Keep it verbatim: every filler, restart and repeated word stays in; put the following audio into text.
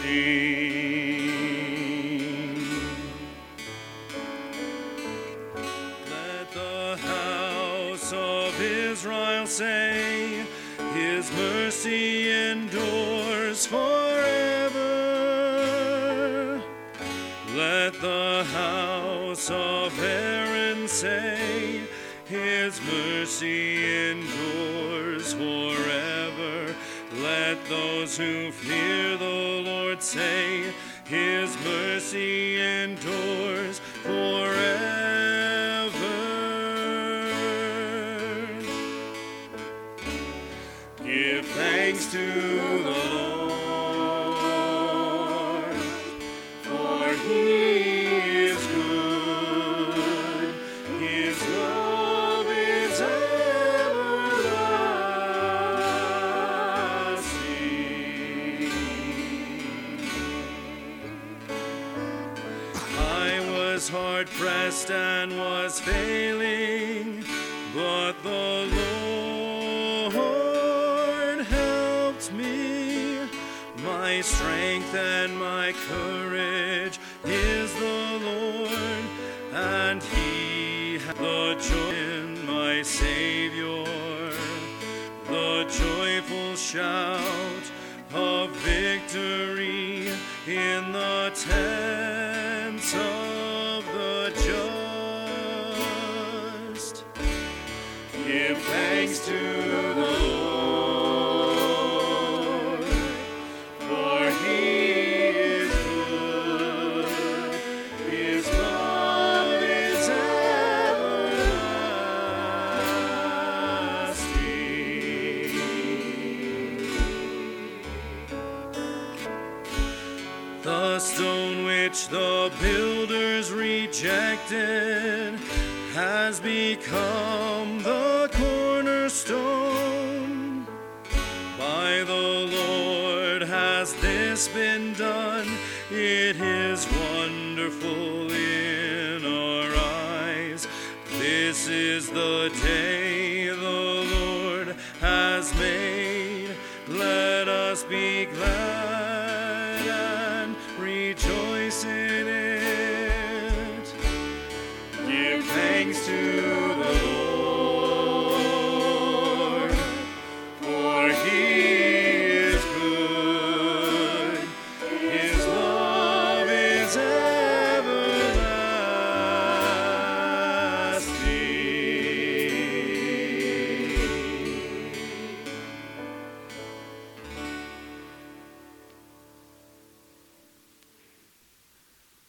sing. Let the house of Israel say, His mercy endures forever. Let the house of Aaron say, His mercy endures forever. Let those who fear the Lord say, His mercy endures forever. Give thanks to the Lord, for He is good. His love is everlasting. I was hard pressed and was failing, but the Lord helped me. My strength and my courage is the Lord, and He has the joy in my Savior, the joyful shout of victory in the tents of the just. Give thanks to the Lord, for He is good. His love is everlasting. The stone which the builders rejected has become the cornerstone. By the Lord has this been done. It is wonderful in our eyes. This is the day the Lord has made. Let us be glad and rejoice in it. Give thanks to